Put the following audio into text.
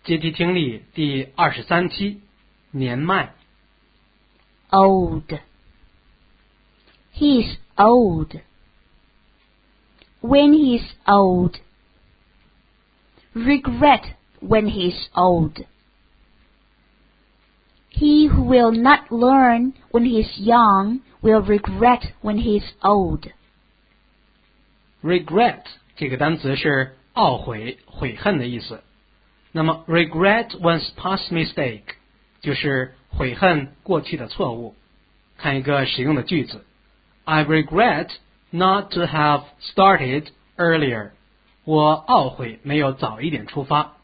阶梯听力第23期，年迈。 Old. He's old. When he's old. Regret when he's old. He who will not learn when he's young will regret when he's old. Regret 这个单词是懊悔、悔恨的意思。那么 regret one's past mistake 就是悔恨过去的错误。看一个实用的句子 I regret not to have started earlier. 我懊悔没有早一点出发。